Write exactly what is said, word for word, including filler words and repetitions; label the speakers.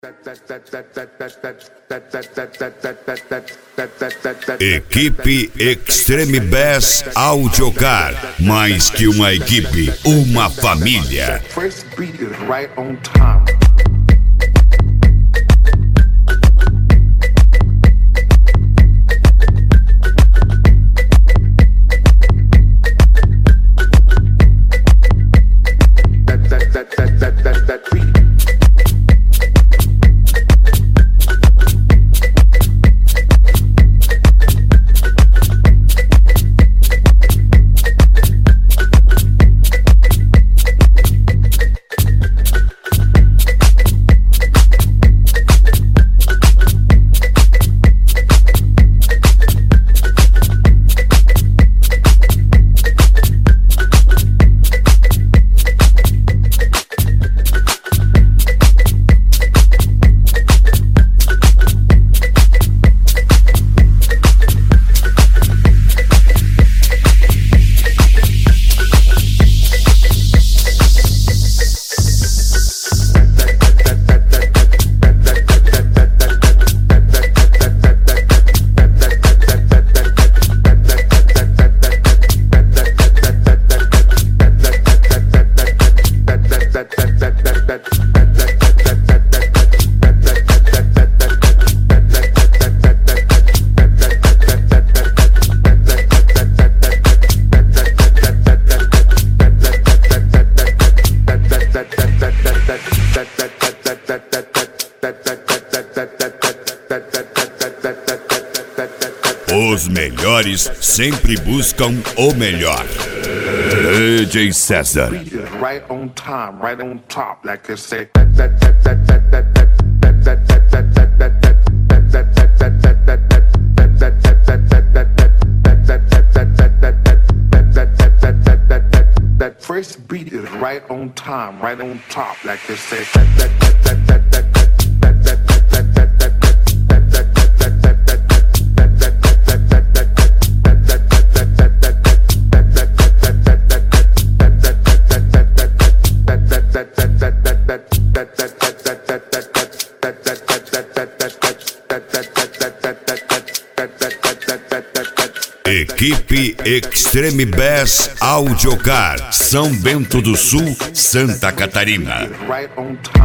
Speaker 1: Equipe Extreme Bass Audiocar. Mais que uma equipe, uma família.
Speaker 2: First beat is right on time.
Speaker 1: Os melhores sempre buscam o melhor. D J César.
Speaker 2: Right on time, right on top, like I say. That first beat is right on time, right on top, like I say.
Speaker 1: Equipe Extreme Bass Audiocar, São Bento do Sul, Santa Catarina.
Speaker 2: Right on time.